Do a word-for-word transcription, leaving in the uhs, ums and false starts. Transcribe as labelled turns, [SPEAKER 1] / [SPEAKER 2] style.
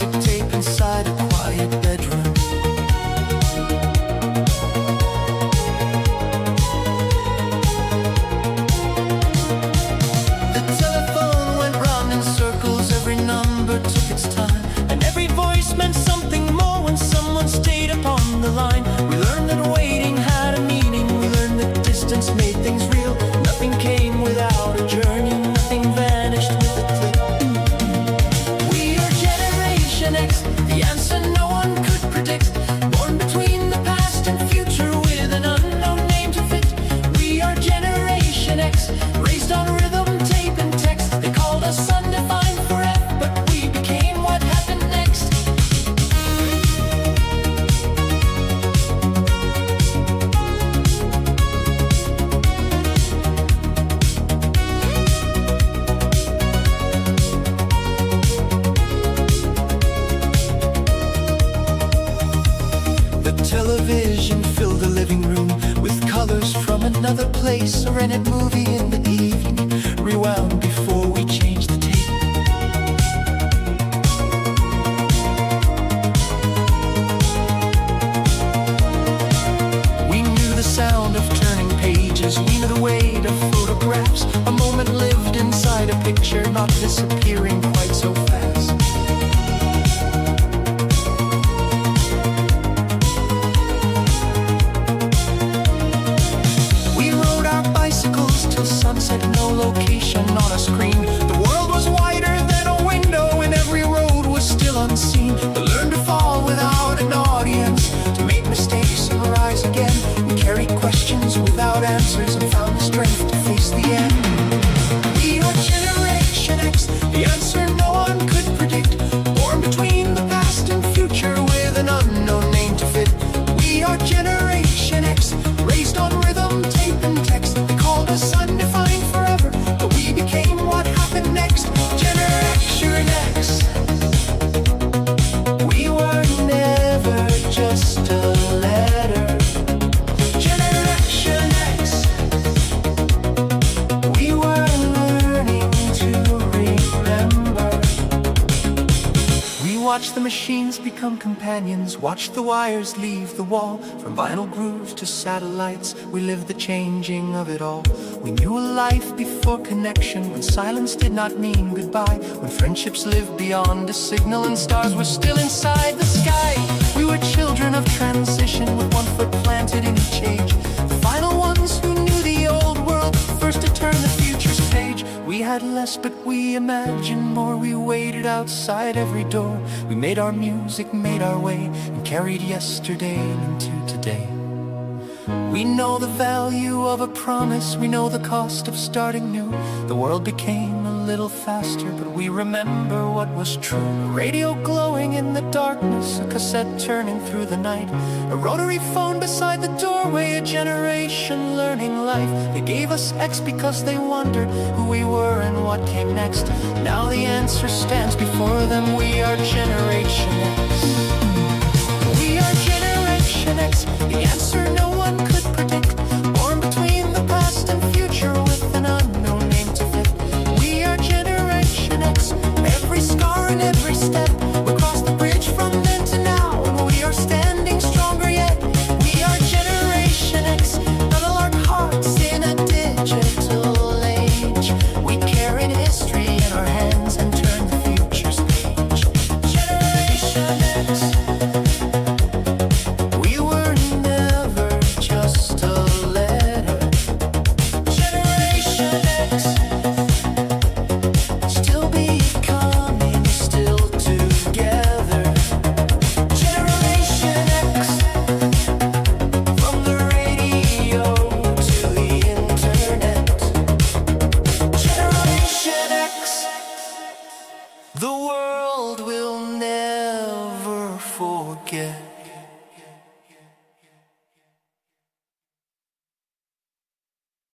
[SPEAKER 1] music tape inside a quiet bedroom. The telephone went round in circles, every number took its time, and every voice meant something more when someone stayed upon the line. We learned that waiting had a meaning, we learned that distance made things real. Nothing came without a journey, nothing vanished with a click. We are Generation X, the answer no one could predict. Born between the past and future with an unknown name to fit. We are Generation X, raised on rhythm, tape and text. They called us undefined for F, but we became what happened next. The television filled the living room with colors from another place. A rented movie in the evening, rewound before we changed the tape. We knew the sound of turning pages, we knew the weight of photographs. A moment lived inside a picture, not disappearing quite so fast. Till sunset, no location on a screen. The world was wider than a window and every road was still unseen. To learn to fall without an audience, to make mistakes and rise again. We carried questions without answers and found the strength to face the end. We are Generation X, the answer no one could predict. Born between the past and future with an unknown name to fit. We are Generation X, raised on rhythm, tape and text. They called us undefined forever, but we became what happened next. Generation X. We were never just a letter. Generation X. We were learning to remember. We watched the machines become companions, watched the wires leave the wall. From vinyl grooves to satellites, we lived the changing of it all. We knew a life before connection, when silence did not mean goodbye, when friendships lived beyond a signal and stars were still inside the sky. We were children of transition, with one foot planted in each age. The final ones who knew the old world, first to turn the future's page. We had less, but we imagined more. We waited outside every door. We made our music, made our way, and carried yesterday into today. We know the value of a promise, we know the cost of starting new. The world became a little faster, but we remember what was true. A radio glowing in the darkness, a cassette turning through the night, a rotary phone beside the doorway, a generation learning life. They gave us X because they wondered who we were and what came next. Now the answer stands before them, we are Generation X.